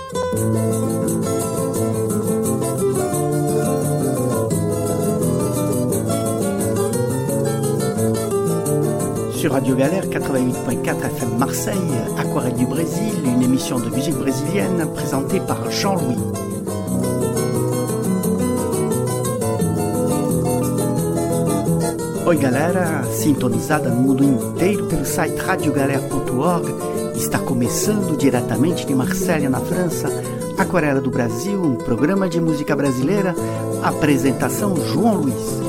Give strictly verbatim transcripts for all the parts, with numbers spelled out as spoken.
Sur Radio Galère quatre-vingt-huit point quatre F M Marseille, Aquarelle du Brésil, une émission de musique brésilienne présentée par Jean-Louis. Oi galera, sintonizada no mundo inteiro pelo site radio galera ponto org, está começando diretamente de Marselha, na França, Aquarela do Brasil, um programa de música brasileira, apresentação João Luiz.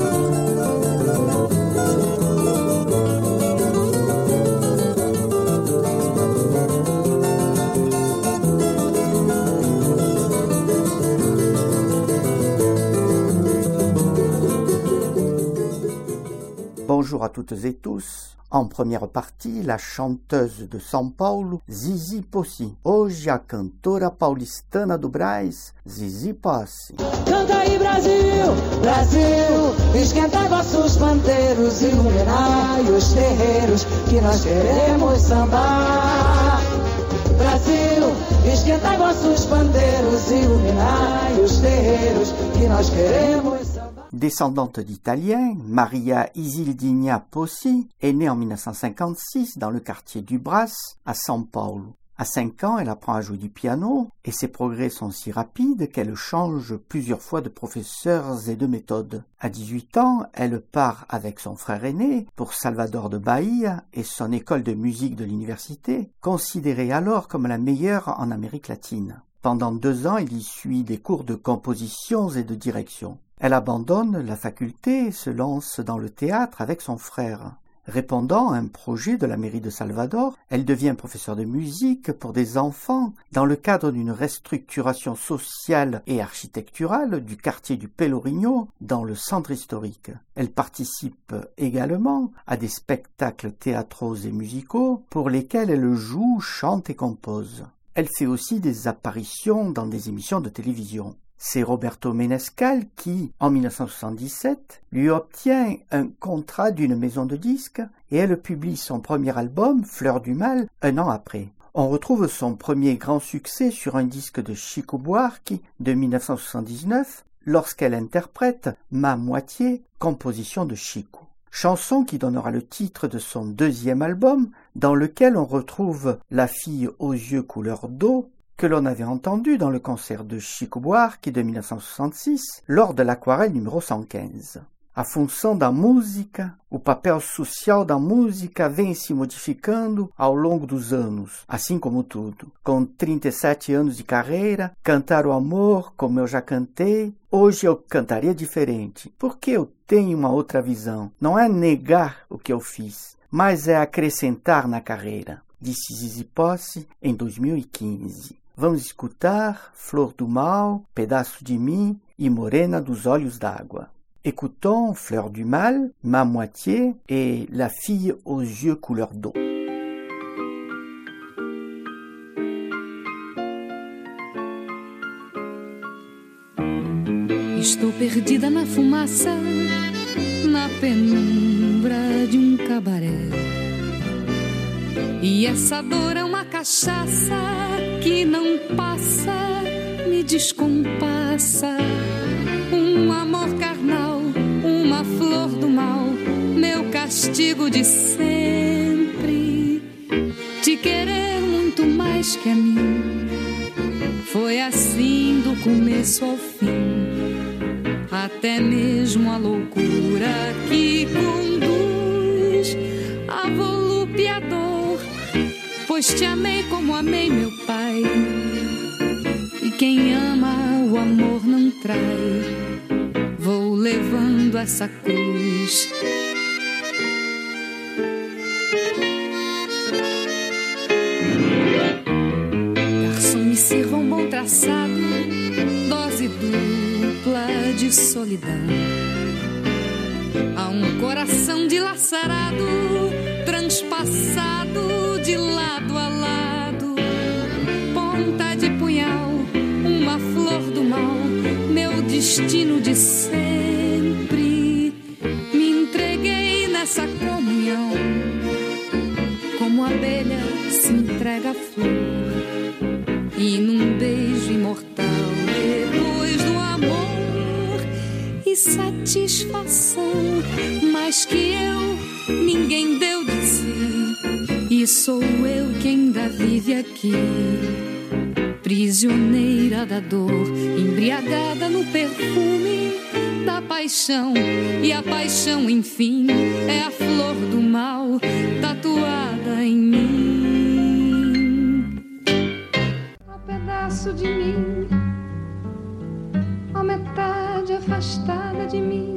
Bonjour à toutes et tous. En première partie, la chanteuse de São Paulo, Zizi Posse. Hoje a cantora paulistana do Brás, Zizi Posse. Canta aí Brasil, Brasil, esquentai vossos pandeiros, iluminai os terreiros, que nós queremos sambar. Brasil, esquentai vossos pandeiros, iluminai os terreiros, que nós queremos sambar. Descendante d'Italiens, Maria Isildinha Posse est née en dix-neuf cent cinquante-six dans le quartier du Brás, à São Paulo. À cinq ans, elle apprend à jouer du piano et ses progrès sont si rapides qu'elle change plusieurs fois de professeurs et de méthodes. À dix-huit ans, elle part avec son frère aîné pour Salvador de Bahia et son école de musique de l'université, considérée alors comme la meilleure en Amérique latine. Pendant deux ans, elle y suit des cours de composition et de direction. Elle abandonne la faculté et se lance dans le théâtre avec son frère. Répondant à un projet de la mairie de Salvador, elle devient professeure de musique pour des enfants dans le cadre d'une restructuration sociale et architecturale du quartier du Pelourinho dans le centre historique. Elle participe également à des spectacles théâtraux et musicaux pour lesquels elle joue, chante et compose. Elle fait aussi des apparitions dans des émissions de télévision. C'est Roberto Menescal qui, en dix-neuf cent soixante-dix-sept, lui obtient un contrat d'une maison de disques et elle publie son premier album, Fleur du Mal, un an après. On retrouve son premier grand succès sur un disque de Chico Buarque de dix-neuf cent soixante-dix-neuf lorsqu'elle interprète Ma Moitié, composition de Chico. Chanson qui donnera le titre de son deuxième album, dans lequel on retrouve La fille aux yeux couleur d'eau, que l'on avait entendu dans le concert de Chico Buarque de dix-neuf cent soixante-six, lors de l'Aquarelle numéro cent quinze. A função da música, o papel social da música vem se modificando ao longo dos anos, assim como tudo. Com trinta e sete anos de carreira, cantar o amor como eu já cantei, hoje eu cantaria diferente, porque eu tenho uma outra visão. Não é negar o que eu fiz, mas é acrescentar na carreira, disse Zizi Posse em dois mil e quinze. Vamos escutar Flor do Mal, Pedaço de Mim e Morena dos Olhos d'Água. Écoutons Fleur du Mal, Ma Moitié et La fille aux yeux couleur d'eau. Estou perdida na fumaça, na penumbra de um cabaré. E essa dor é uma cachaça que não passa, me descompassa. Um amor carnal, uma flor do mal, meu castigo de sempre. Te querer muito mais que a mim, foi assim do começo ao fim. Até mesmo a loucura que conduz a volúpia e a dor, pois te amei como amei meu pai. E quem ama o amor não trai. Vou levando essa cruz. Garçom, me sirva um bom traçado, dose dupla de solidão. Há um coração dilacerado, transpassado de lado a lado. Ponta de punhal, uma flor do mal, meu destino de sempre. Me entreguei nessa comunhão, como a abelha se entrega à flor. E num satisfação, mas que eu ninguém deu de si, e sou eu que ainda vive aqui, prisioneira da dor, embriagada no perfume da paixão, e a paixão, enfim, é a flor do mal tatuada em mim. Um pedaço de mim, a metade afastada de mim,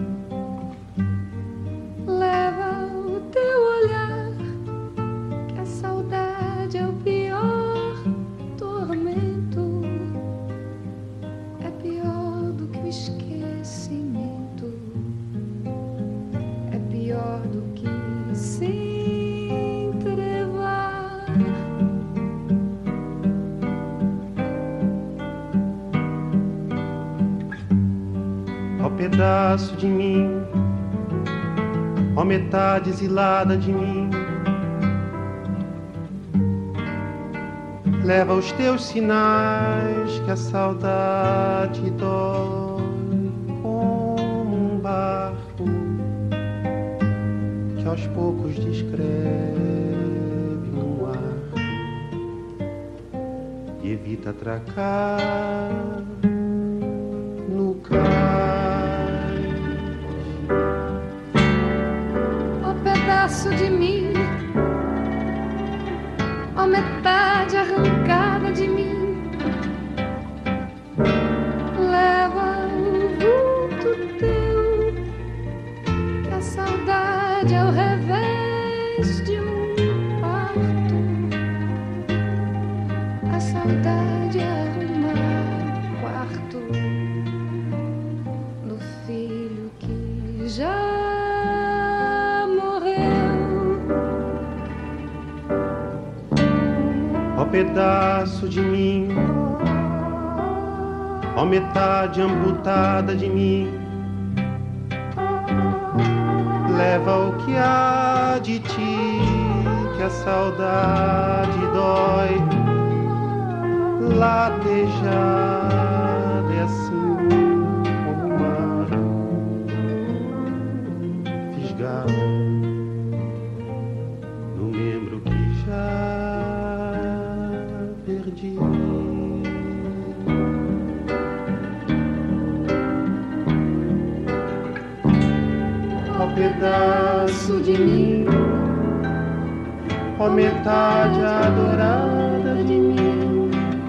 leva o teu olhar, que a saudade é o pior tormento, é pior do que o esquecimento, é pior do que se entrevar. Ó pedaço de mim, ó metade exilada de mim, leva os teus sinais, que a saudade dói como um barco que aos poucos descreve no ar e evita atracar no cais. Ó pedaço de mim, ó metade arrancada de mim, leva o vulto teu, que a saudade é o revés de um parto, a saudade é arrumar o quarto do filho que já Ó pedaço de mim, ó metade amputada de mim, leva o que há de ti, que a saudade dói, latejada é assim como o mar, fisgada no membro que já perdi. Ó pedaço de mim, ó metade adorada de mim,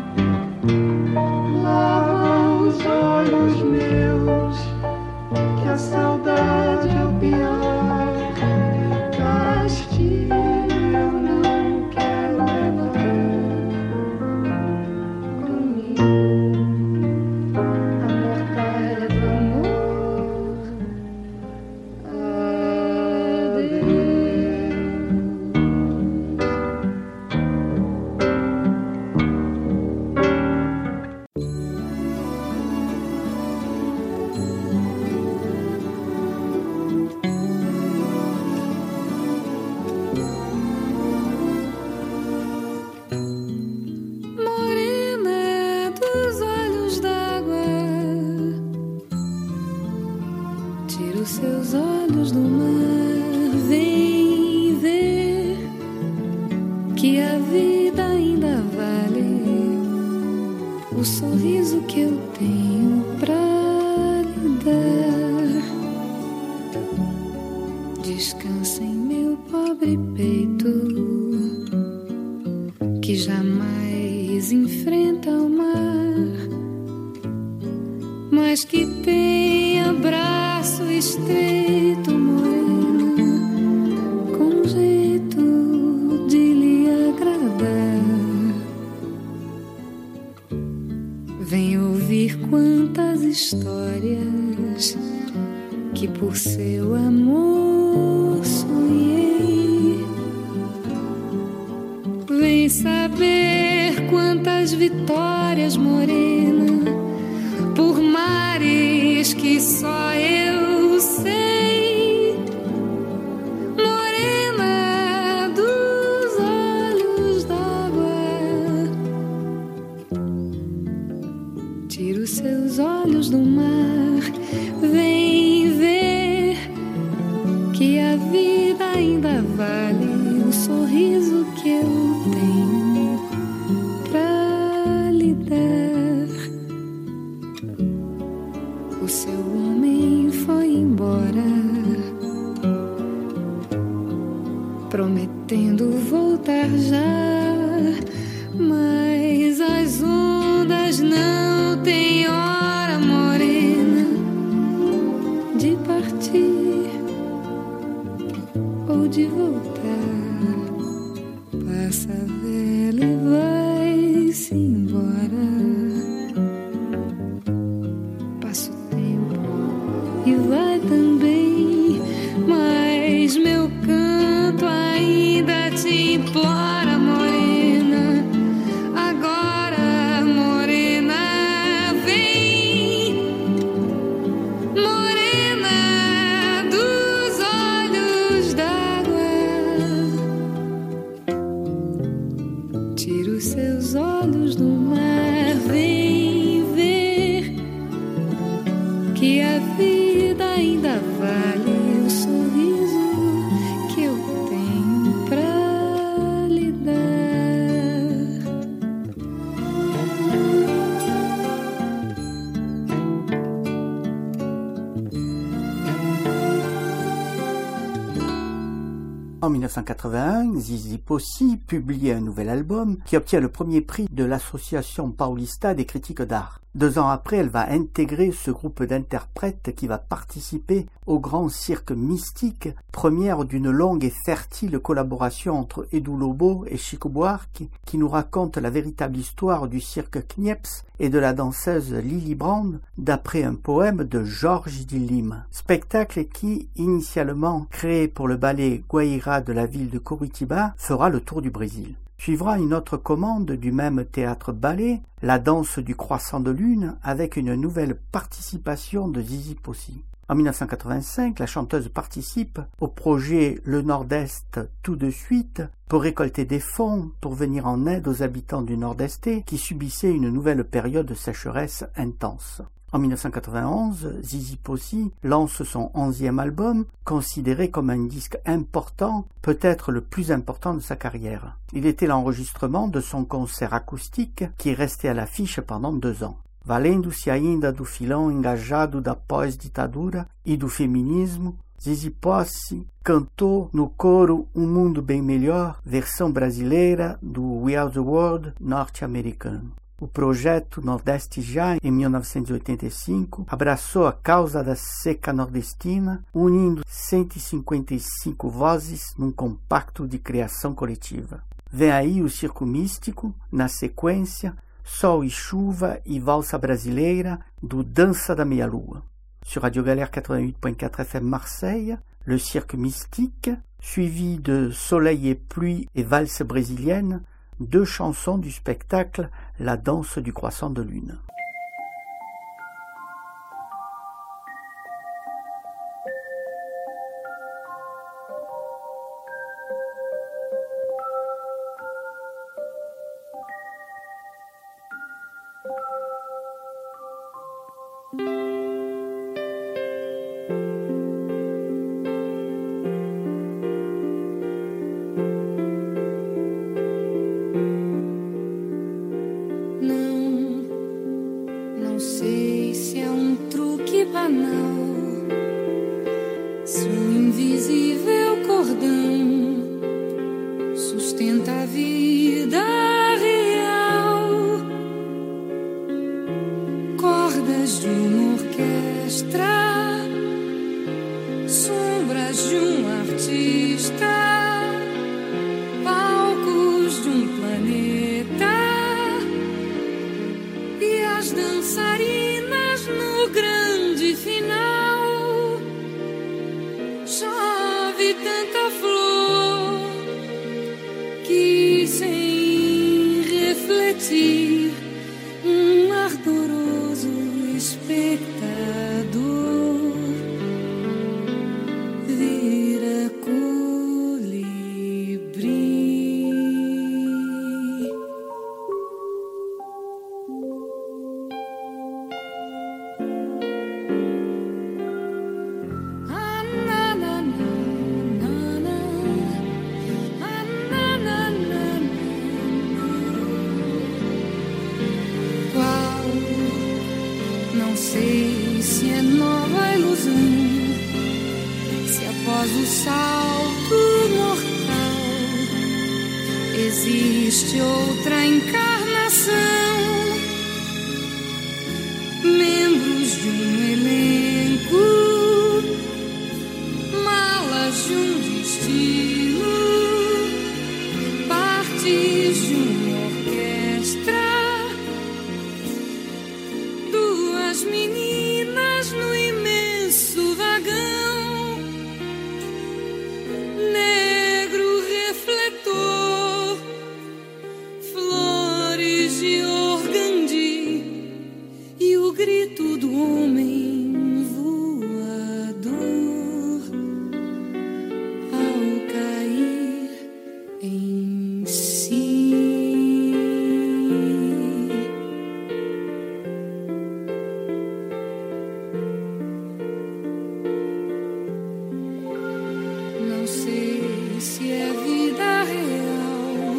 lava os olhos meus, que a saudade é o pior castigo. Eu não quero levar Tira os seus olhos do mar, vem vale o sorriso que eu tenho pra lhe dar. O seu homem foi embora, prometendo voltar já, mas as ondas não têm hora, morena, de partir ou de voltar. Passa a vela e vai-se embora. Passa o tempo e vai também, mas meu canto ainda te implora, morena. Agora, morena, vem, morena dos olhos d'água. Tira os seus olhos do mar, vem ver que a vida ainda vale o sorriso que eu tenho pra lhe dar. En mille neuf cent quatre-vingt-un, Zizi Possi publie un nouvel album qui obtient le premier prix de l'Association Paulista des critiques d'art. Deux ans après, elle va intégrer ce groupe d'interprètes qui va participer au grand cirque mystique, première d'une longue et fertile collaboration entre Edu Lobo et Chico Buarque, qui nous raconte la véritable histoire du cirque Knieps et de la danseuse Lily Brand, d'après un poème de Georges Dillim. Spectacle qui, initialement créé pour le ballet Guaira de la ville de Curitiba, fera le tour du Brésil. Suivra une autre commande du même théâtre-ballet, La danse du croissant de lune, avec une nouvelle participation de Zizi Possi. En mille neuf cent quatre-vingt-cinq, la chanteuse participe au projet Le Nord-Est tout de suite pour récolter des fonds pour venir en aide aux habitants du Nord-Est qui subissaient une nouvelle période de sécheresse intense. En mille neuf cent quatre-vingt-onze, Zizi Possi lance son onzième album, considéré comme un disque important, peut-être le plus important de sa carrière. Il était l'enregistrement de son concert acoustique qui est resté à l'affiche pendant deux ans. Valendo-se ainda do filão engajado da pós-ditadura e do feminismo, Zizi Possi cantou no coro Um Mundo Bem Melhor, versão brasileira do We Are the World norte-americano. O projeto Nordeste Já, em mil novecentos e oitenta e cinco, abraçou a causa da seca nordestina, unindo cento e cinquenta e cinco vozes num compacto de criação coletiva. Vem aí o Circo Místico, na sequência, Sol e Chuva e Valsa Brasileira, do Dança da Meia-Lua. Sur Radio Galère quatre-vingt-huit point quatre F M Marseille, le Cirque Mystique, suivi de Soleil et Pluie et Valse Brésilienne, deux chansons du spectacle La danse du croissant de lune. Não sei se é nova ilusão, se após o salto mortal existe outra encarnação, membros de um elenco, malas de um destino, partes de uma orquestra, duas meninas no imenso vagão, negro refletor, flores de organdi e o grito do homem voador ao cair em si. Não sei se é vida real,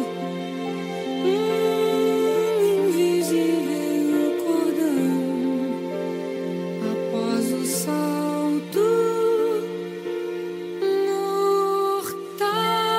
um invisível cordão após o salto mortal.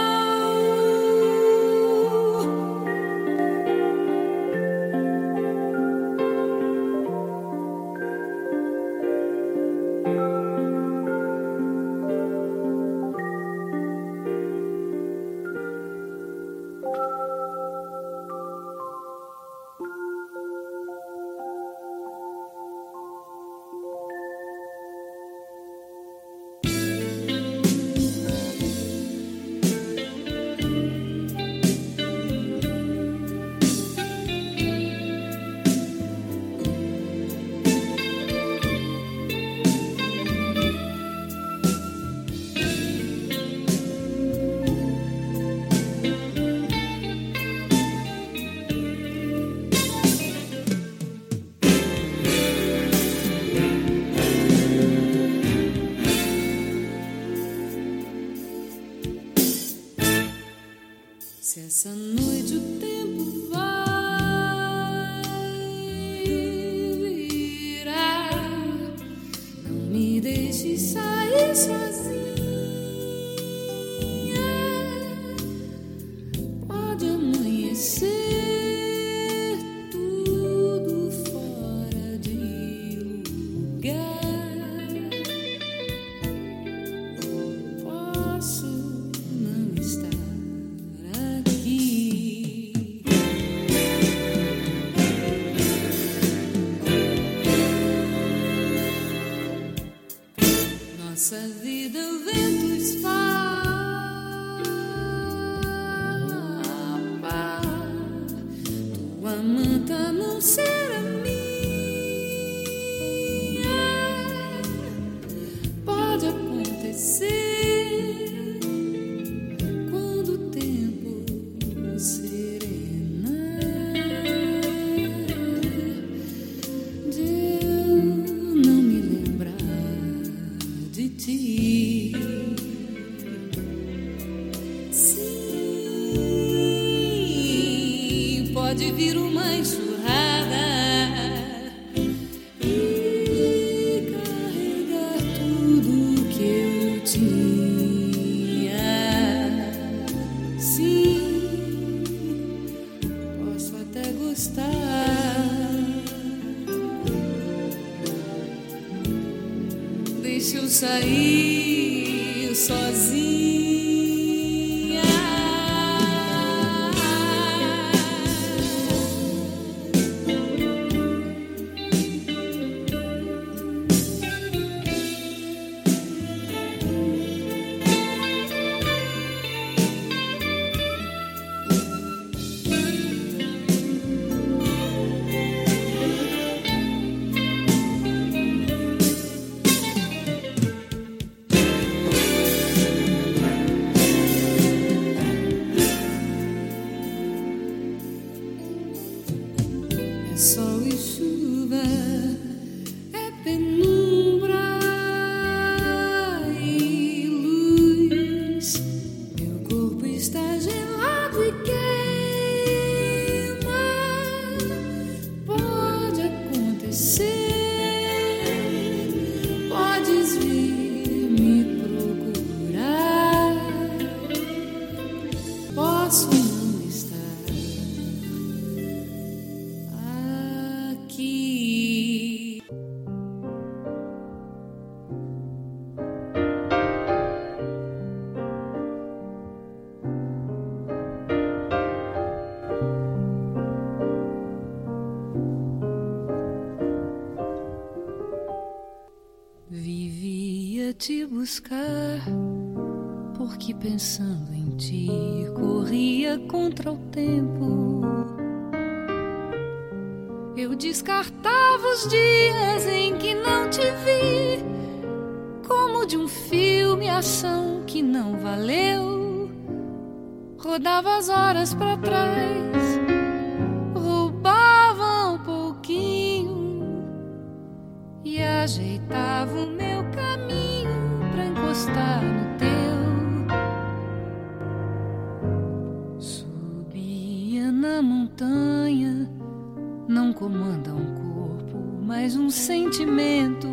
Se essa noite o tempo vai virar, não me deixe sair sozinha. Pode amanhecer tudo fora de lugar. Posso não estar aqui. Nossa vida o vento esfapa, tua manta não será minha. Pode acontecer quando o tempo serena de eu não me lembrar de ti. Sim, pode vir uma enxurrada e carregar tudo que eu tinha. Sim, posso até gostar. Deixa eu sair sozinha. Sol e chuva, é penumbra e luz. Meu corpo está gelado e queima. Pode acontecer te buscar, porque pensando em ti corria contra o tempo. Eu descartava os dias em que não te vi, como de um filme ação que não valeu. Rodava as horas pra trás, roubava um pouquinho e ajeitava o meu caminho pra encostar no teu. Subia na montanha, não comanda um corpo, mas um sentimento.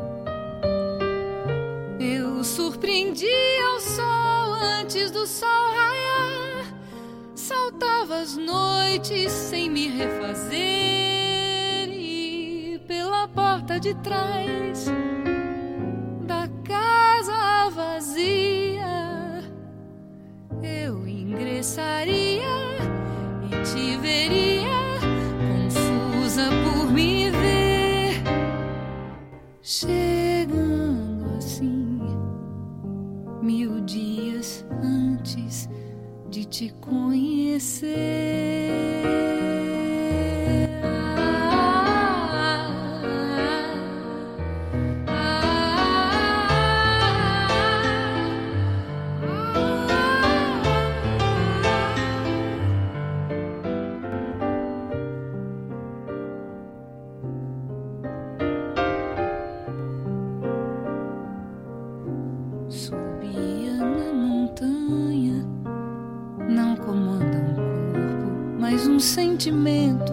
Eu surpreendia o sol antes do sol raiar, saltava as noites sem me refazer, e pela porta de trás da casa vazia eu ingressaria e te veria por me ver, chegando assim mil dias antes de te conhecer. Um sentimento.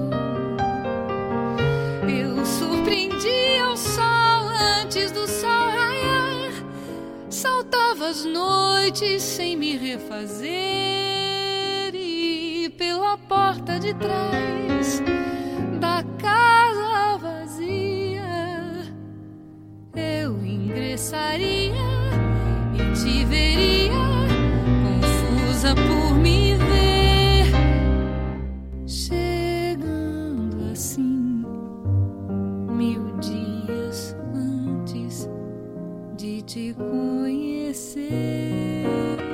Eu surpreendia o sol antes do sol raiar, saltava as noites sem me refazer, e pela porta de trás da casa vazia eu ingressaria e te veria confusa por me ver. Chegando assim mil dias antes de te conhecer.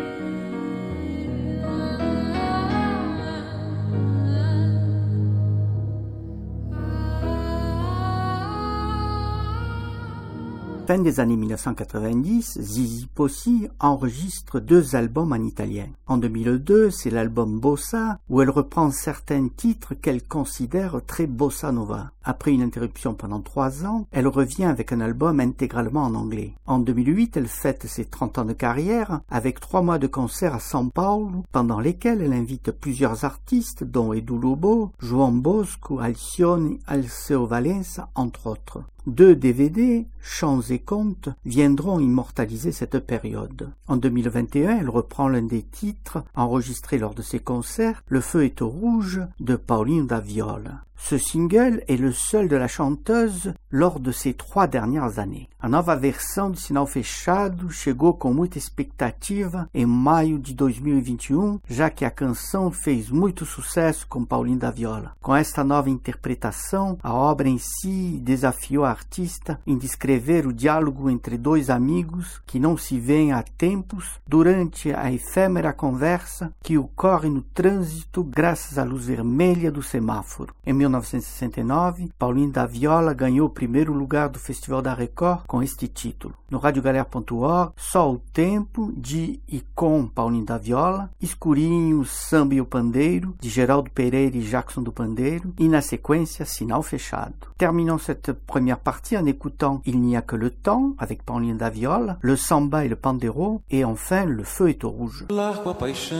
Fin des années mille neuf cent quatre-vingt-dix, Zizi Possi enregistre deux albums en italien. En deux mille deux, c'est l'album Bossa, où elle reprend certains titres qu'elle considère très bossa nova. Après une interruption pendant trois ans, elle revient avec un album intégralement en anglais. En deux mille huit, elle fête ses trente ans de carrière avec trois mois de concerts à São Paulo, pendant lesquels elle invite plusieurs artistes, dont Edu Lobo, João Bosco, Alcione, Alceu Valença, entre autres. Deux D V D, Chants et Contes, viendront immortaliser cette période. En deux mille vingt et un, elle reprend l'un des titres enregistrés lors de ses concerts, Le feu est au rouge, de Paulinho da Viola. Ce single est le seul de la chanteuse lors de ces trois dernières années. A nova versão de Sinal Fechado chegou com muita expectativa em maio de dois mil e vinte e um, já que a canção fez muito sucesso com Paulinho da Viola. Com esta nova interpretação, a obra em si desafiou a artista em descrever o diálogo entre dois amigos que não se veem há tempos durante a efêmera conversa que ocorre no trânsito graças à luz vermelha do semáforo. Em mil novecentos e sessenta e nove, Paulinho da Viola ganhou o primeiro lugar do Festival da Record com este título. No rádio galera ponto org, Só o Tempo, de e com Paulinho da Viola, Escurinho, Samba e o Pandeiro, de Geraldo Pereira e Jackson do Pandeiro, e na sequência, Sinal Fechado. Terminons cette première partie en écoutant Il n'y a que le temps, avec Paulinho da Viola, le Samba et le Pandeiro, et enfin Le feu est au rouge. Largo a paixão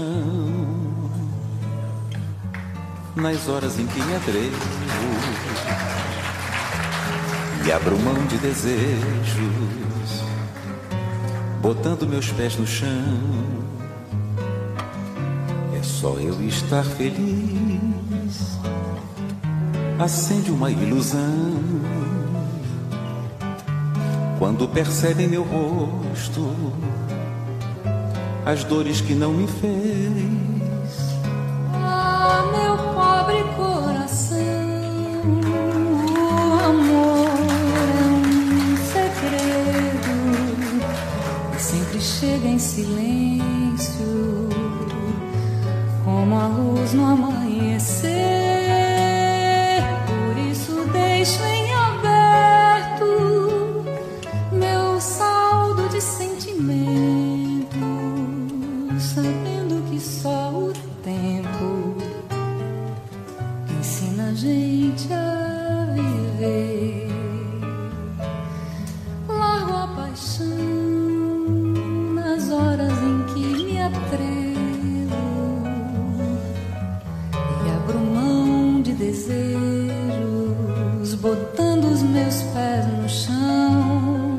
nas horas em que me atrevo e abro mão de desejos, botando meus pés no chão. É só eu estar feliz, acende uma ilusão quando percebe em meu rosto as dores que não me fez. Ah, meu pobre coração, o amor é um segredo deixo em aberto meu saldo de sentimento, sabendo que só o tempo ensina a gente a viver. Largo a paixão nas horas em que me atrevo e abro mão de desejos, botando os meus pés no chão.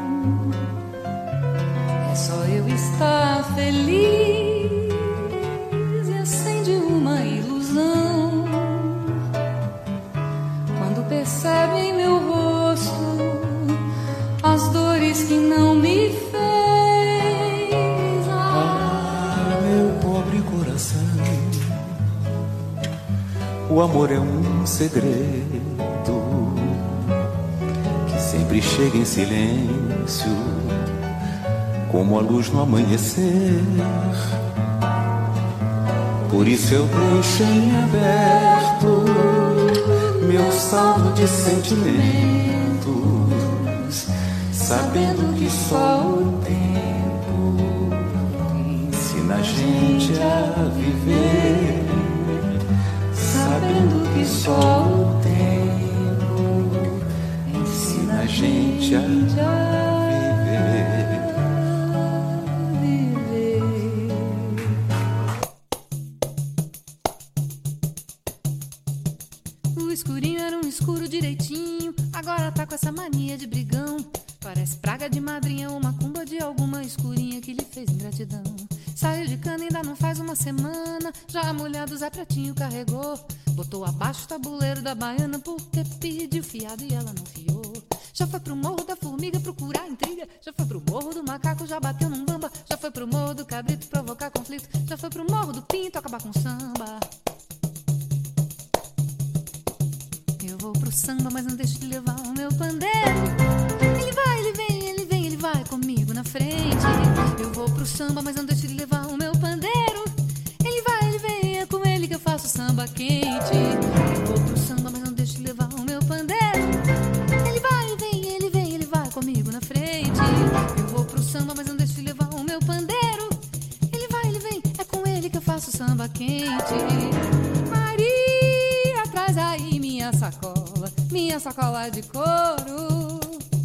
É só eu estar feliz e acende uma ilusão quando percebe em meu rosto as dores que não me fez. Ah, meu pobre coração, o amor é um segredo que sempre chega em silêncio, como a luz no amanhecer. Por isso eu deixo em aberto meu saldo de sentimentos, sabendo que só o tempo ensina a gente a viver, sabendo que só o tempo ensina a gente a viver. O escurinho era um escuro direitinho, agora tá com essa mania de brigão. Parece praga de madrinha ou macumba de alguma escurinha que lhe fez ingratidão. Saiu de cana ainda não faz uma semana, já a mulher do Zé Pretinho carregou. Botou abaixo o tabuleiro da baiana porque pediu fiado e ela não fiou. Já foi pro morro da formiga procurar intriga, já foi pro morro do macaco, já bateu num bamba, já foi pro morro do cabrito provocar conflito, já foi pro morro do pinto acabar com samba. Eu vou pro samba, mas não deixo de levar o meu pandeiro. Ele vai, ele vem, ele vem, ele vai comigo na frente. Eu vou pro samba, mas não deixo de levar o meu pandeiro. Ele vai, ele vem, é com ele que eu faço samba quente. Eu vou pro samba, mas não deixo de levar o meu pandeiro. Ele vai, ele vem, ele vem, ele vai comigo na frente. Eu vou pro samba, mas não deixo de levar o meu pandeiro. Ele vai, ele vem, é com ele que eu faço samba quente. Maria, traz aí minha sacola, minha sacola de couro.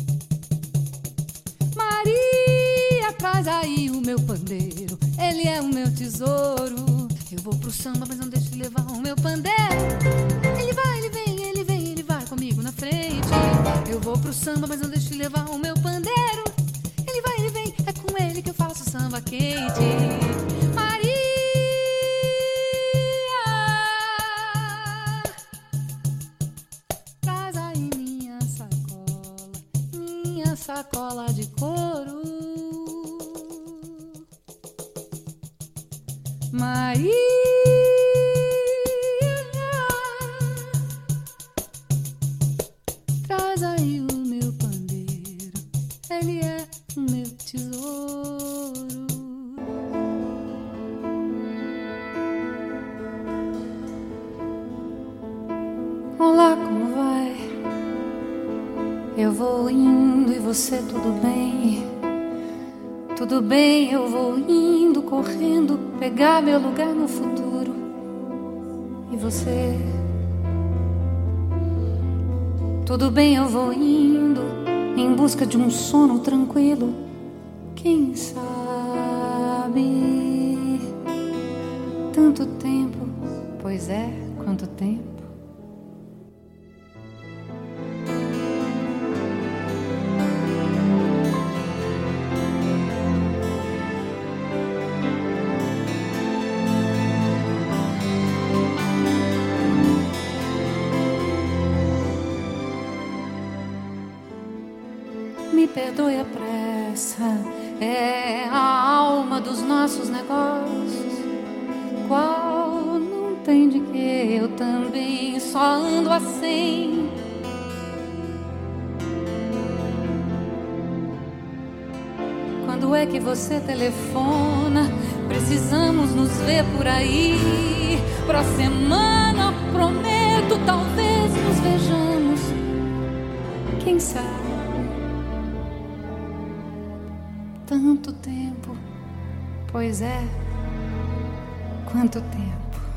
Maria, traz aí o meu pandeiro, ele é o meu tesouro. Eu vou pro samba, mas não deixo de levar o meu pandeiro. Ele vai, ele vem, ele vem, ele vai comigo na frente. Eu vou pro samba, mas não deixo de levar o meu pandeiro. Ele vai, ele vem, é com ele que eu faço samba quente. Maria, traz aí minha sacola, minha sacola de couro. Maria, traz aí o meu pandeiro, ele é o meu tesouro. Olá, como vai? Eu vou indo e você, tudo bem? Tudo bem, eu vou indo, correndo, pegar meu lugar no futuro. E você? Tudo bem, eu vou indo, em busca de um sono tranquilo. Quem sabe? Tanto tempo, pois é, quanto tempo. Me perdoe a pressa, é a alma dos nossos negócios. Qual não tem de que eu também só ando assim. Quando é que você telefona? Precisamos nos ver por aí. Pra semana prometo, talvez nos vejamos. quem sabe? Tanto tempo, pois é, quanto tempo.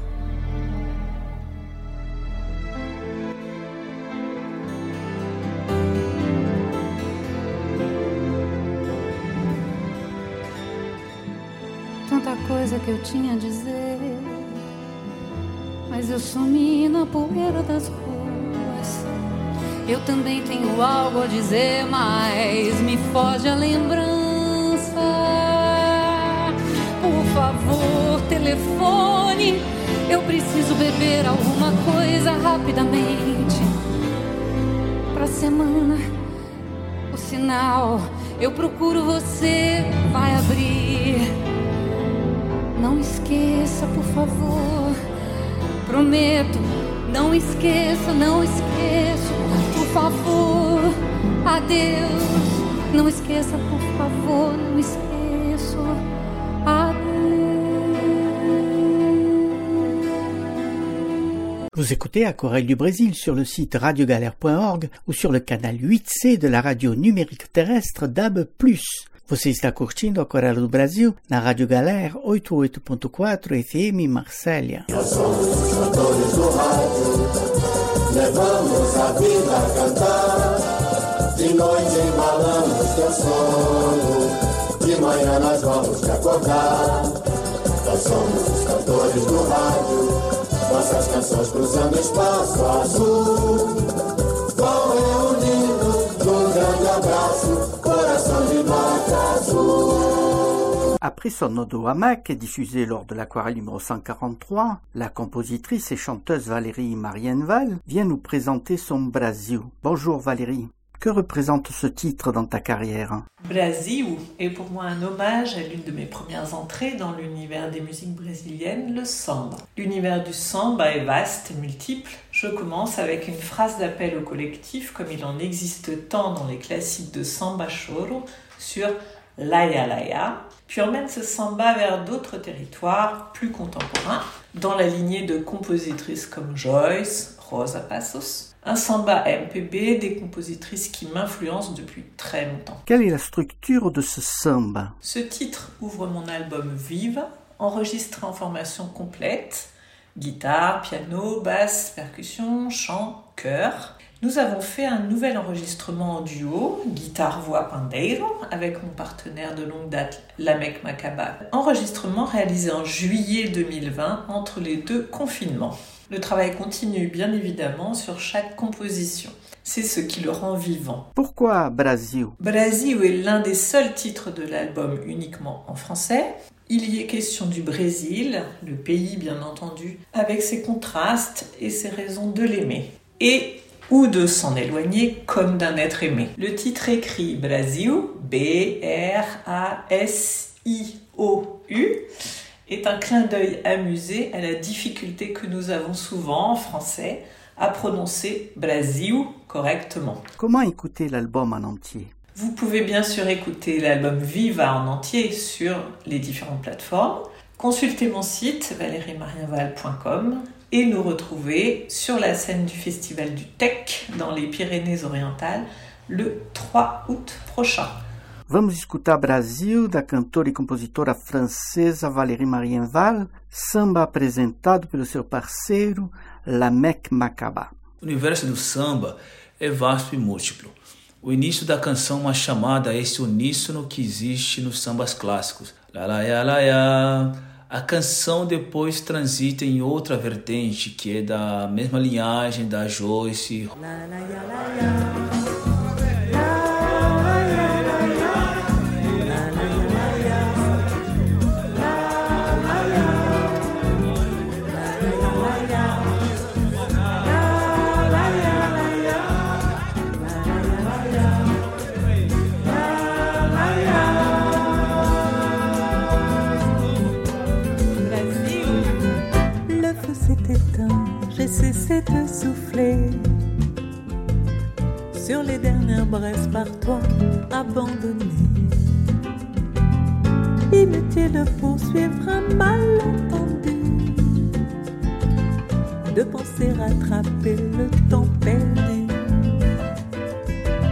Tanta coisa que eu tinha a dizer, mas eu sumi na poeira das ruas. Eu também tenho algo a dizer, mas me foge a lembrança. Por favor, telefone, eu preciso beber alguma coisa rapidamente. Pra semana, o sinal, eu procuro, você vai abrir. Não esqueça, por favor, prometo, não esqueça, não esqueço, por favor, adeus. Não esqueça, por favor, não esqueço, adeus. Vous écoutez Aquarelle du Brésil sur le site radio galère point org ou sur le canal huit C de la radio numérique terrestre D A B plus. Você está curtindo Aquarelle do Brasil na Rádio Galera oitenta e oito ponto quatro F M Marsella. Nós somos os cantores do rádio, levamos a vida a cantar. De noite embalamos teu sono, de manhã nós vamos te acordar. Nós somos os cantores do rádio, nossas canções cruzando espaço azul. Vão reunindo num grande abraço, coração de nota azul. Après son ode au hamac, diffusé lors de l'Aquarelle numéro cent quarante-trois, la compositrice et chanteuse Valérie Marienval vient nous présenter son Brasil. Bonjour Valérie. Que représente ce titre dans ta carrière? Brasil est pour moi un hommage à l'une de mes premières entrées dans l'univers des musiques brésiliennes, le samba. L'univers du samba est vaste et multiple. Je commence avec une phrase d'appel au collectif, comme il en existe tant dans les classiques de samba choro, sur Laia Laia, puis emmène ce samba vers d'autres territoires plus contemporains, dans la lignée de compositrices comme Joyce, Rosa Passos. Un samba M P B, des compositrices qui m'influencent depuis très longtemps. Quelle est la structure de ce samba? Ce titre ouvre mon album Viva, enregistré en formation complète, guitare, piano, basse, percussion, chant, chœur. Nous avons fait un nouvel enregistrement en duo, guitare-voix pandeiro, avec mon partenaire de longue date, Lamek Makaba. Enregistrement réalisé en juillet deux mille vingt, entre les deux confinements. Le travail continue bien évidemment sur chaque composition. C'est ce qui le rend vivant. Pourquoi Brasil? Brasil est l'un des seuls titres de l'album uniquement en français. Il y est question du Brésil, le pays bien entendu, avec ses contrastes et ses raisons de l'aimer. Et ou de s'en éloigner comme d'un être aimé. Le titre écrit Brasil, B R A S I O U, est un clin d'œil amusé à la difficulté que nous avons souvent en français à prononcer Brasil correctement. Comment écouter l'album en entier? Vous pouvez bien sûr écouter l'album Viva en entier sur les différentes plateformes. Consultez mon site valérie marienval point com et nous retrouver sur la scène du Festival du Tech dans les Pyrénées-Orientales le trois août prochain. Vamos escutar Brasil, da cantora e compositora francesa Valérie Marienval, samba apresentado pelo seu parceiro Lamek Makaba. O universo do samba é vasto e múltiplo. O início da canção é uma chamada a esse uníssono que existe nos sambas clássicos. La la ya la ya. A canção depois transita em outra vertente, que é da mesma linhagem da Joyce. La la ya la ya. J'ai cessé de souffler sur les dernières braises par toi abandonnées. Inutile de poursuivre un malentendu, de penser rattraper le temps perdu.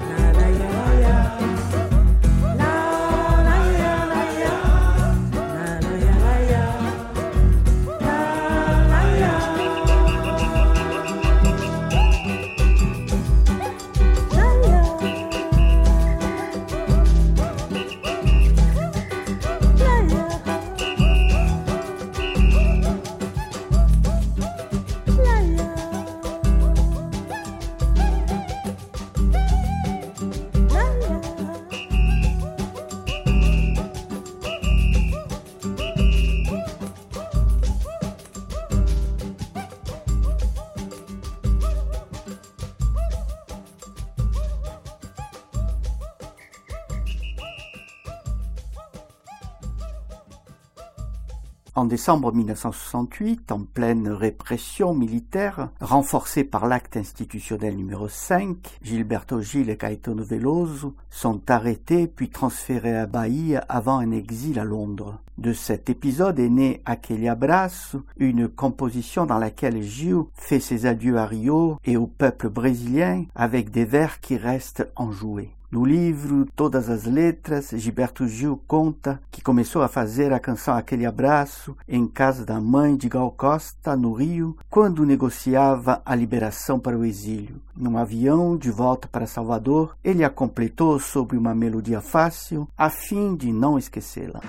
En décembre mille neuf cent soixante-huit, en pleine répression militaire, renforcée par l'acte institutionnel numéro cinq, Gilberto Gil et Caetano Veloso sont arrêtés puis transférés à Bahia avant un exil à Londres. De cet épisode est née Aquele Abraço, une composition dans laquelle Gil fait ses adieux à Rio et au peuple brésilien avec des vers qui restent enjoués. No livro Todas as Letras, Gilberto Gil conta que começou a fazer a canção Aquele Abraço em casa da mãe de Gal Costa, no Rio, quando negociava a liberação para o exílio. Num avião de volta para Salvador, ele a completou sobre uma melodia fácil, a fim de não esquecê-la.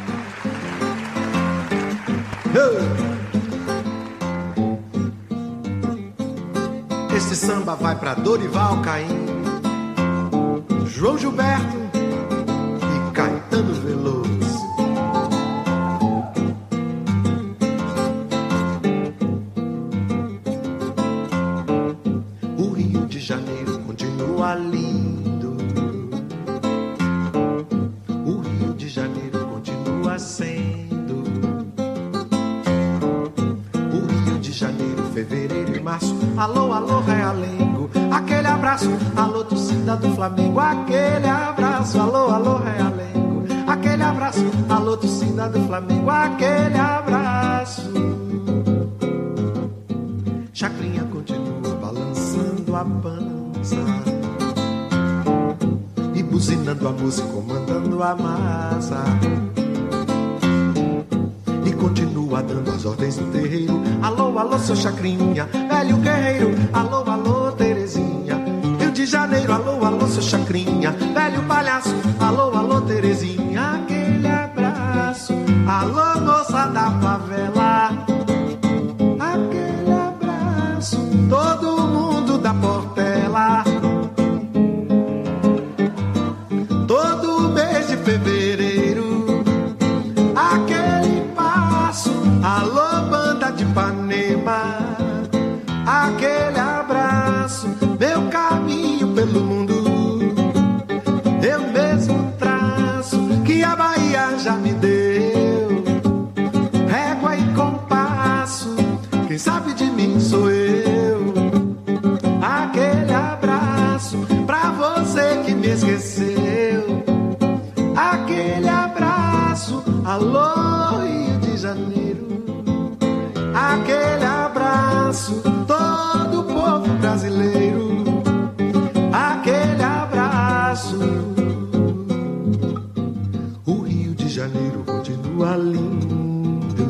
Esse samba vai para Dorival Caymmi, João Gilberto e Caetano Veloso. O Rio de Janeiro continua lindo. O Rio de Janeiro continua sendo. O Rio de Janeiro, fevereiro e março. Alô, alô, Realengo. Aquele abraço, alô, torcida do Flamengo. Aquele abraço, alô, alô, Realengo. Aquele abraço, alô, torcida do Flamengo. Aquele abraço. Chacrinha continua balançando a pança e buzinando a música, comandando a massa. E continua continua dando as ordens do terreiro. Alô, alô, seu Chacrinha, velho guerreiro. Alô, alô, Terezinha. Rio de Janeiro, alô, alô, seu Chacrinha, velho palhaço. Alô, alô, Terezinha, aquele abraço. Alô, moça da favela, aquele abraço. Todo mundo da Portela. Todo mês de fevereiro, aquele passo. Alô, banda de Ipanema, aquele abraço. Meu caminho pelo mundo eu mesmo traço, que a Bahia já me deu régua e compasso. Quem sabe de mim sou eu. Aquele abraço pra você que me esqueceu. Aquele abraço, alô, Rio de Janeiro. Aquele abraço, todo o povo brasileiro. Aquele abraço. O Rio de Janeiro continua lindo.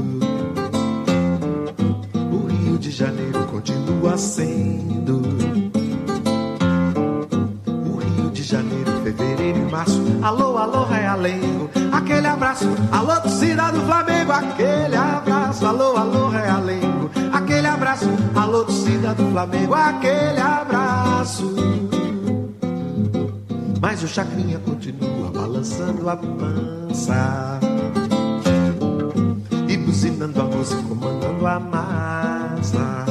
O Rio de Janeiro continua sendo. O Rio de Janeiro, fevereiro e março. Alô, alô, Realengo. Aquele abraço, alô, torcida do Flamengo. Aquele abraço, alô, alô, Realengo. Aquele abraço, alô, torcida do Flamengo. Aquele abraço. Mas o Chacrinha continua balançando a pança e buzinando a música, comandando a massa.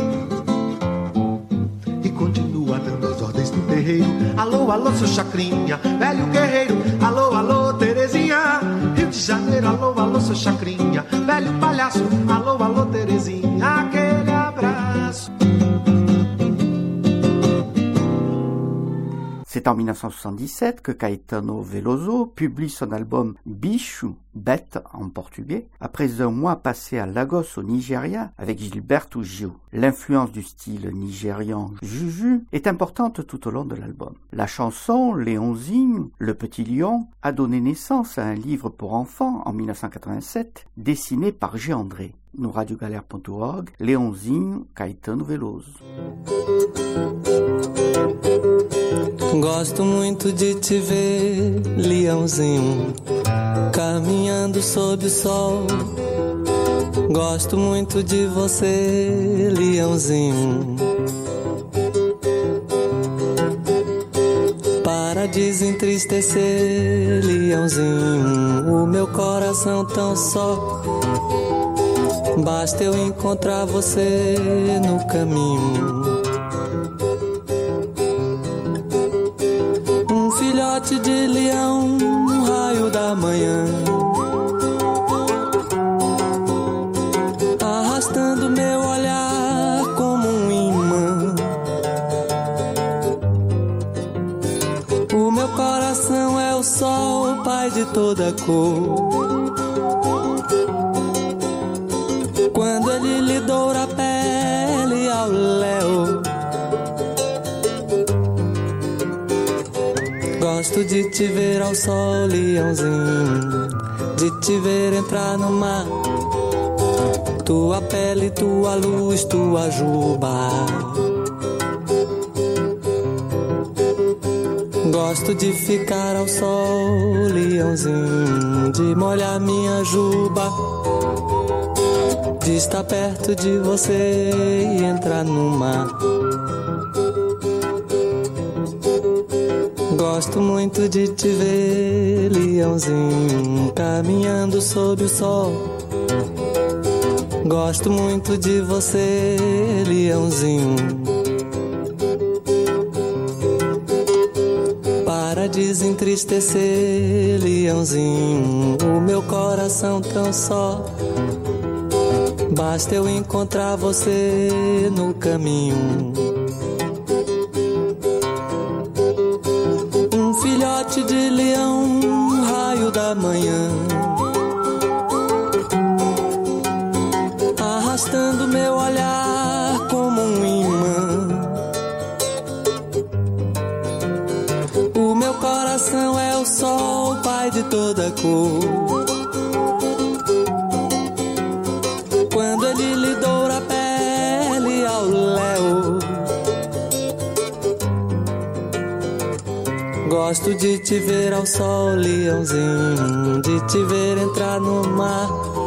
E continua dando as ordens do terreiro. Alô, alô, seu Chacrinha, velho guerreiro. Alô, alô, Terezinha. Rio de Janeiro, alô, alô, seu Chacrinha, velho palhaço. Alô, alô, Terezinha, aquele abraço. C'est en mille neuf cent soixante-dix-sept que Caetano Veloso publie son album Bicho, Bête en portugais, après un mois passé à Lagos au Nigeria avec Gilberto Gil. L'influence du style nigérian Juju est importante tout au long de l'album. La chanson Léonzinho, le petit lion, a donné naissance à un livre pour enfants en mille neuf cent quatre-vingt-sept, dessiné par G. André. No radio galère ponto org, Leonzinho, Caetano Veloso. Gosto muito de te ver, leãozinho, caminhando sob o sol. Gosto muito de você, leãozinho, para desentristecer, leãozinho, o meu coração tão só. Basta eu encontrar você no caminho. Um filhote de leão, um raio da manhã, arrastando meu olhar como um imã. O meu coração é o sol, pai de toda cor. Quando ele lhe doura a pele ao léu, gosto de te ver ao sol, leãozinho, de te ver entrar no mar. Tua pele, tua luz, tua juba. Gosto de ficar ao sol, leãozinho, de molhar minha juba, de estar perto de você e entrar no mar. Gosto muito de te ver, leãozinho, caminhando sob o sol. Gosto muito de você, leãozinho, para desentristecer, leãozinho, o meu coração tão só. Basta eu encontrar você no caminho. Um filhote de leão, um raio da manhã, arrastando meu olhar como um imã. O meu coração é o sol, pai de toda cor. Gosto de te ver ao sol, leãozinho, de te ver entrar no mar.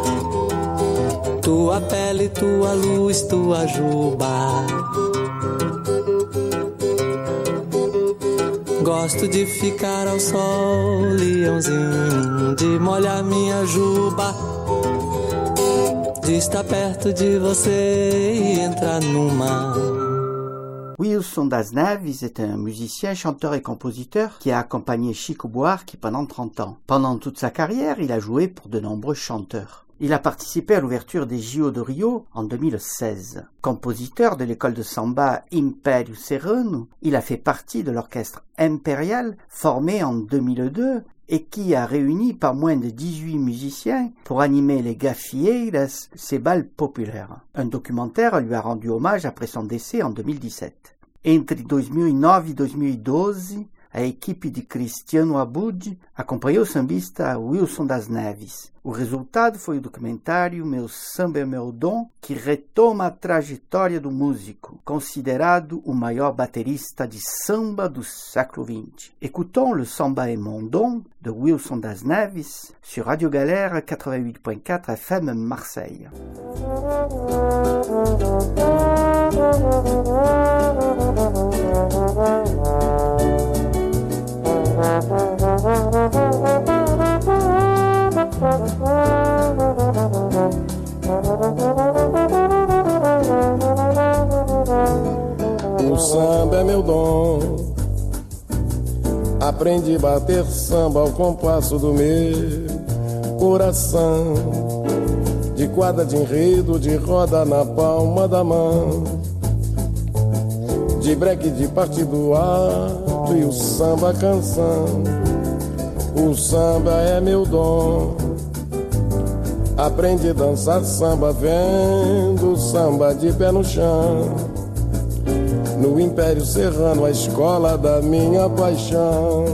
Tua pele, tua luz, tua juba. Gosto de ficar ao sol, leãozinho, de molhar minha juba, de estar perto de você e entrar no mar. Wilson das Neves est un musicien, chanteur et compositeur qui a accompagné Chico Buarque pendant trente ans. Pendant toute sa carrière, il a joué pour de nombreux chanteurs. Il a participé à l'ouverture des J O de Rio en deux mille seize. Compositeur de l'école de samba Império Serrano, il a fait partie de l'orchestre Impérial formé en deux mille deux et qui a réuni pas moins de dix-huit musiciens pour animer les Gafieiras, ces bals populaires. Un documentaire lui a rendu hommage après son décès en deux mille dix-sept. Entre dois mil e nove e dois mil e doze, a equipe de Cristiano Abud acompanhou o sambista Wilson das Neves. O resultado foi o documentário Meu Samba é Meu Dom, que retoma a trajetória do músico, considerado o maior baterista de samba do século vinte. Écoutons Le Samba est Mon Don de Wilson das Neves sur Radio Galère quatre-vingt-huit point quatre F M Marseille. O samba é meu dom. Aprendi a bater samba ao compasso do meu coração, de quadra de enredo, de roda na palma da mão, de breque de partido alto e o samba canção. O samba é meu dom. Aprendi a dançar samba vendo samba de pé no chão, no Império Serrano, a escola da minha paixão.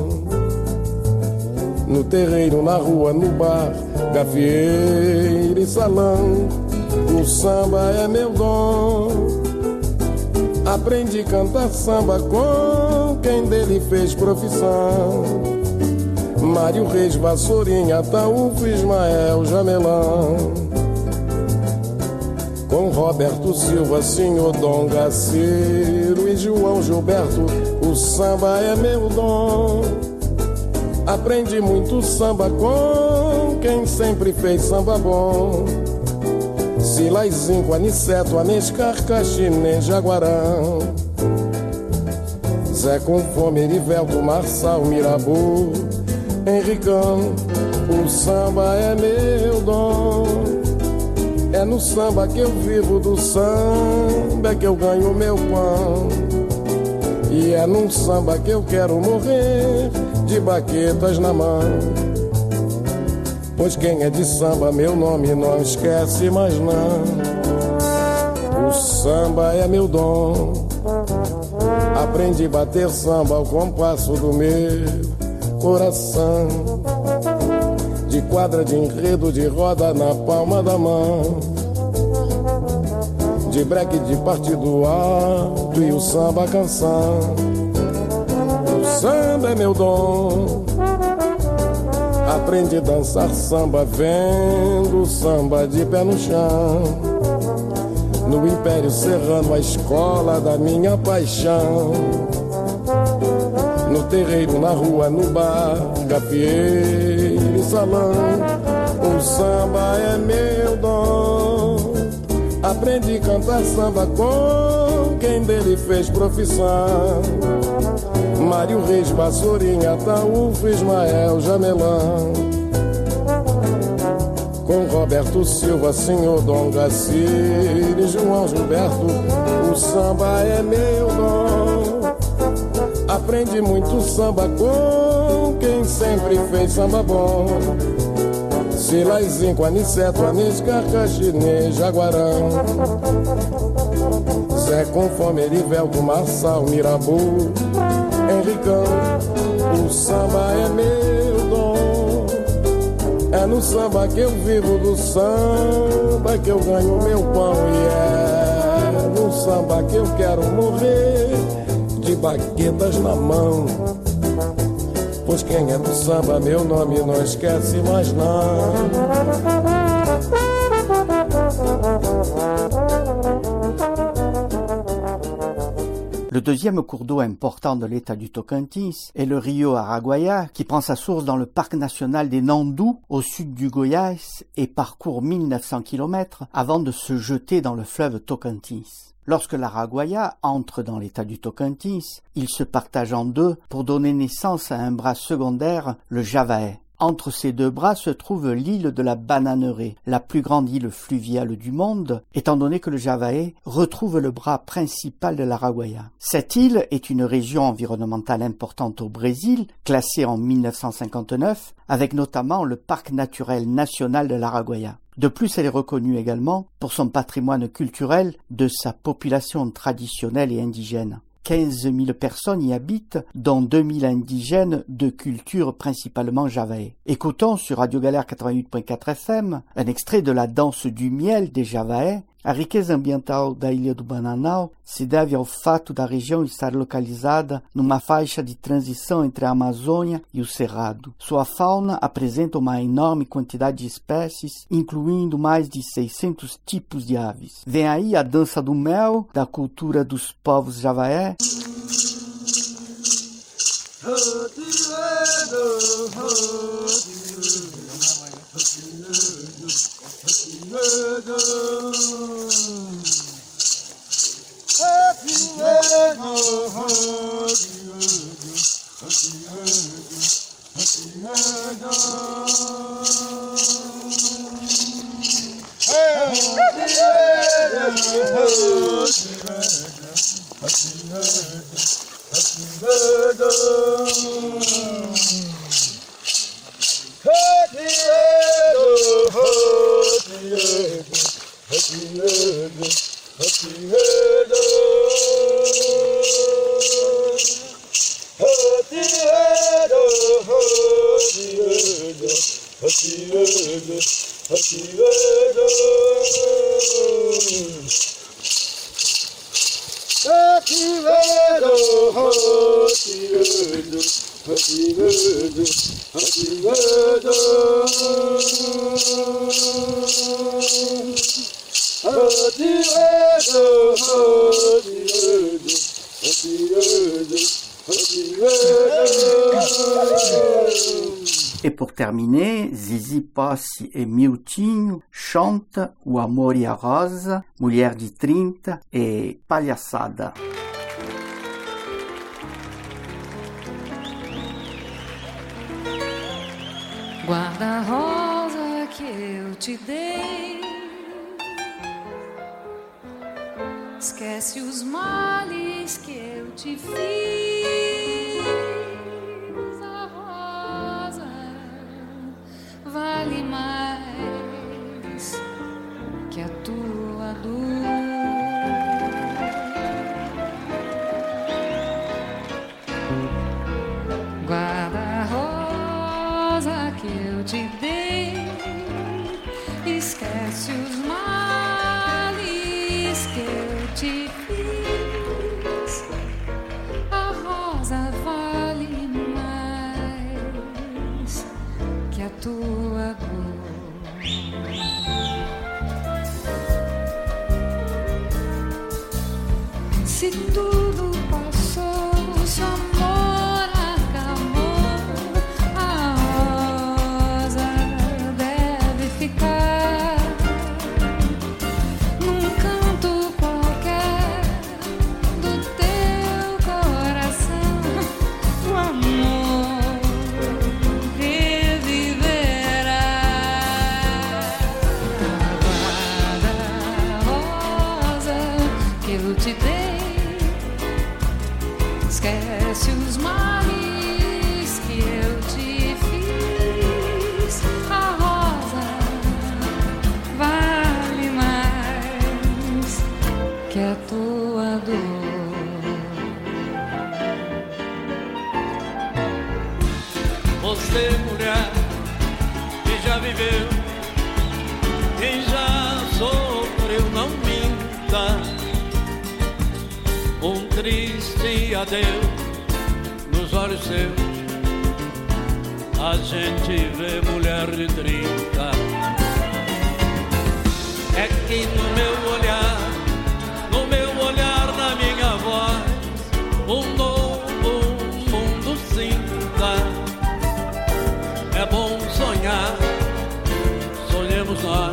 No terreiro, na rua, no bar, gafieira e salão, o samba é meu dom. Aprendi a cantar samba com quem dele fez profissão, Mário Reis, Vassourinha, Ataúfo, Ismael, Jamelão. Com Roberto Silva, Senhor Dom Gaciro e João Gilberto, o samba é meu dom. Aprendi muito samba com quem sempre fez samba bom, Silaizinho, Aniceto, Anescar, Caxinê, Jaguarão, Zé com Fome, Erivelto, Marçal, Mirabu, Henricão. O samba é meu dom. É no samba que eu vivo, do samba que eu ganho meu pão, e é num samba que eu quero morrer, de baquetas na mão. Pois quem é de samba, meu nome não esquece mais não. O samba é meu dom. Aprendi a bater samba ao compasso do meu coração, de quadra de enredo, de roda na palma da mão, de breque de partido alto e o samba canção. O samba é meu dom. Aprendi a dançar samba vendo samba de pé no chão, no Império Serrano, a escola da minha paixão. No terreiro, na rua, no bar, gafieira e salão, o samba é meu dom. Aprendi a cantar samba com quem dele fez profissão, Mário Reis, Vassourinha, Ataúfo, Ismael, Jamelão. Com Roberto Silva, Senhor Dom Gaciro e João Gilberto, o samba é meu dom. Aprendi muito samba com quem sempre fez samba bom, Silaizinho, Aniceto, Anescar, Caxinê, Jaguarão, Zé com Fome, Erivelto, Marçal, Mirabu, Henricão. O samba é meu dom. É no samba que eu vivo, do samba que eu ganho meu pão, e é no samba que eu quero morrer, de baquetas na mão. Pois quem é do samba, meu nome não esquece mais não. Le deuxième cours d'eau important de l'état du Tocantins est le Rio Araguaia, qui prend sa source dans le parc national des Nandous, au sud du Goiás, et parcourt mille neuf cents kilomètres avant de se jeter dans le fleuve Tocantins. Lorsque l'Araguaia entre dans l'état du Tocantins, il se partage en deux pour donner naissance à un bras secondaire, le Javaé. Entre ces deux bras se trouve l'île de la Bananeraie, la plus grande île fluviale du monde, étant donné que le Javaé retrouve le bras principal de l'Araguaia. Cette île est une région environnementale importante au Brésil, classée en mille neuf cent cinquante-neuf, avec notamment le parc naturel national de l'Araguaia. De plus, elle est reconnue également pour son patrimoine culturel de sa population traditionnelle et indigène. quinze mille personnes y habitent, dont deux mille indigènes de culture principalement javaé. Écoutons sur Radio Galère quatre-vingt-huit point quatre F M un extrait de la danse du miel des Javaé. A riqueza ambiental da Ilha do Bananal se deve ao fato da região estar localizada numa faixa de transição entre a Amazônia e o Cerrado. Sua fauna apresenta uma enorme quantidade de espécies, incluindo mais de seiscentos tipos de aves. Vem aí a dança do mel, da cultura dos povos javaé. E por terminer, Zizi Posse e Miltinho chantam O Amor e a Rosa, Mulher de trinta e Palhaçada. Guarda a rosa que eu te dei, esquece os males que eu te fiz. A rosa vale mais que a tua dor. Guarda a rosa que eu te dei, esquece os males que eu te fiz. A rosa vale mais que a tua dor. Se tudo passou, se o amor acabou, a rosa deve ficar num canto qualquer do teu coração. O amor reviverá. Guarda a rosa que eu te dei, esquece os males que eu te fiz. A rosa vale mais que a tua dor. Você, mulher, que já viveu, quem já sofreu, não minta. Um triste adeus nos olhos seus a gente vê mulher de trinta. É que no meu olhar, no meu olhar, na minha voz, um novo mundo sinta. É bom sonhar, sonhemos nós,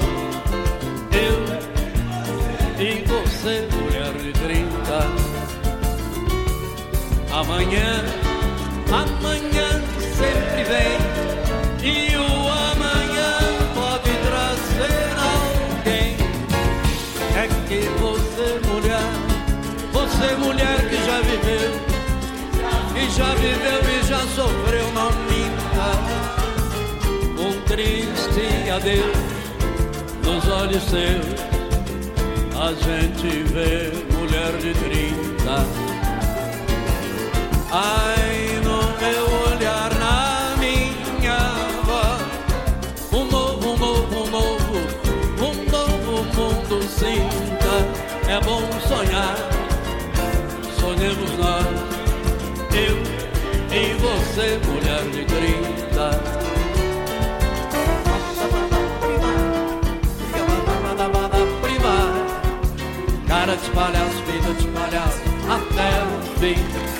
eu e você, mulher de trinta. Amanhã, amanhã sempre vem, e o amanhã pode trazer alguém. É que você, mulher, você, mulher que já viveu, e já viveu e já sofreu, não minta. Um triste adeus nos olhos seus, a gente vê mulher de trinta. Ai, no meu olhar, na minha voz, um novo, um novo, um novo, um novo mundo sinta. É bom sonhar, sonhemos nós, eu e você, mulher de trinta. Cara de palhaço, vida de palhaço, até o fim.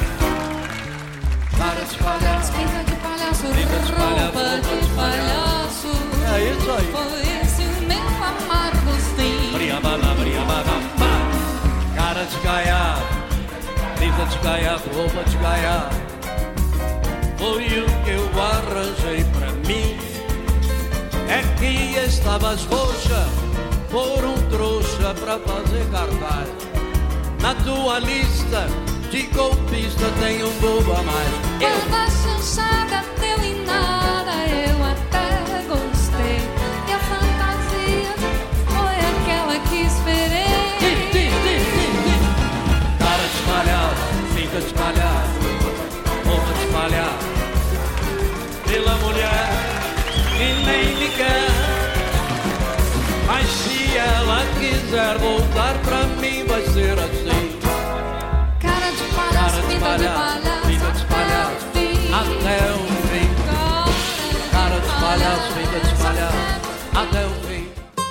Cara de palhaço, pinta de palhaço, pinta de palhaço, roupa de palhaço. É isso aí. Foi esse o meu amargo sim. Briababa, briababa, cara de gaiato, pinta de gaiato, roupa de gaiato. Foi o que eu arranjei pra mim. É que estavas roxa por um trouxa pra fazer cartaz. Na tua lista de golpista tem um bobo a mais. Toda chanchada deu em nada, eu até gostei. E a fantasia foi aquela que esperei. Tim, tim, tim, tim, tim. Cara de palhaço, pinta de palhaço, roupa de palhaço, pela mulher que nem me quer. Mas se ela quiser voltar pra mim, vai ser assim. Cara de palhaço, pinta de palhaço, pinta de palhaço, até o fim. Cara de palhaço, pinta de palhaço, até o fim.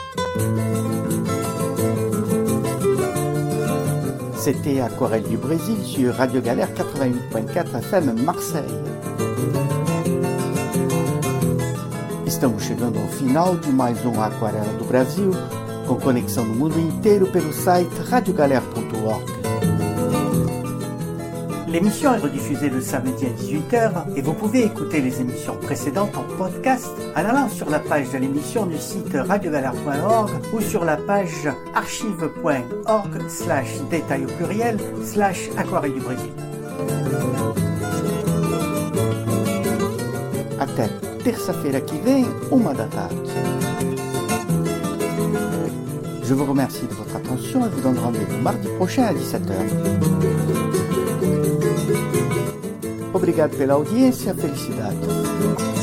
C'était Aquarelle du Brésil sur Radio Galère quatre-vingt-huit point quatre F M Marseille. Estamos chegando ao final de mais um Aquarela do Brasil, com conexão no mundo inteiro pelo site radio galère ponto org. L'émission est rediffusée le samedi à dix-huit heures et vous pouvez écouter les émissions précédentes en podcast en allant sur la page de l'émission du site radio galère point org ou sur la page archive point org slash détail au pluriel slash Aquarelle du Brésil. Até terça-feira que vem, uma da tarde. Je vous remercie de votre attention et vous donne rendez-vous mardi prochain à dix-sept heures. Obrigado pela audiência, felicidade.